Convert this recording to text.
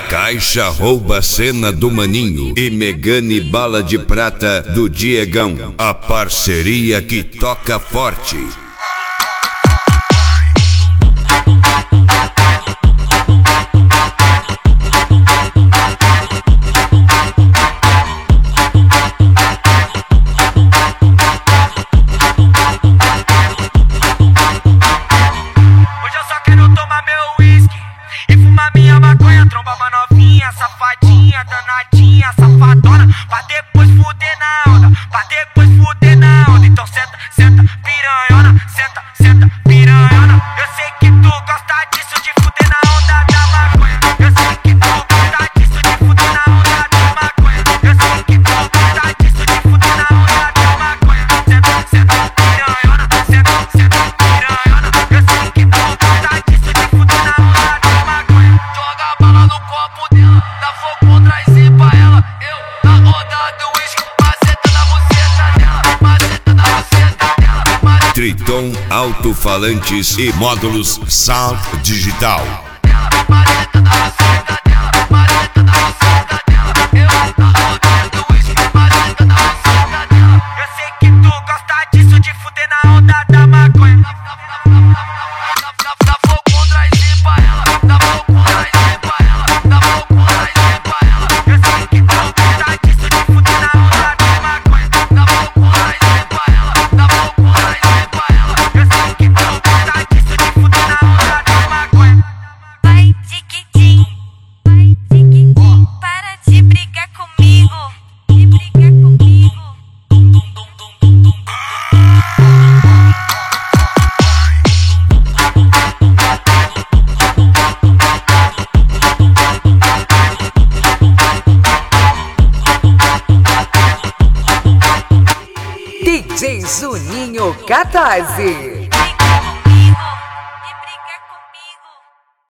Caixa rouba a cena do Maninho e Megane bala de prata do Diegão. A parceria que toca forte. Tromba uma novinha, safadinha, danadinha, safadona, pra depois fuder na onda, pra depois fuder na onda. Então senta, senta, piranhona, senta, senta, piranhona. Eu sei que tu gosta disso, de fuder na onda da maconha. Eu sei que tu gosta disso, de fuder na onda da maconha. Eu sei que tu gosta disso, de fuder na onda da maconha. Senta, senta, piranhona, senta, senta, piranhona. Eu sei que tu gosta disso, de fuder na onda da maconha. Joga a bala no copo dela, dá fogo, traz e pra ela. Eu na onda do uísque, maceta na buceta dela, maceta na buceta dela. Triton Alto-Falantes e Módulos Sound Digital. Maceta na buceta dela, maceta na buceta dela. Eu na onda do uísque, maceta na buceta dela. Eu sei que tu gosta disso, de fuder na onda da maconha. Dá fogo, traz e pra ela, dá fogo, traz e pra ela, dá fogo, traz e pra ela. Eu sei que tu gosta disso, de fuder na onda da maconha. Dá fogo, traz e pra ela, dá fogo, traz e pra ela. Eu sei que tu gosta disso, de fuder na onda da maconha. Vai tiquitim, para de brigar comigo, de brigar comigo. DJ Juninho Catarse.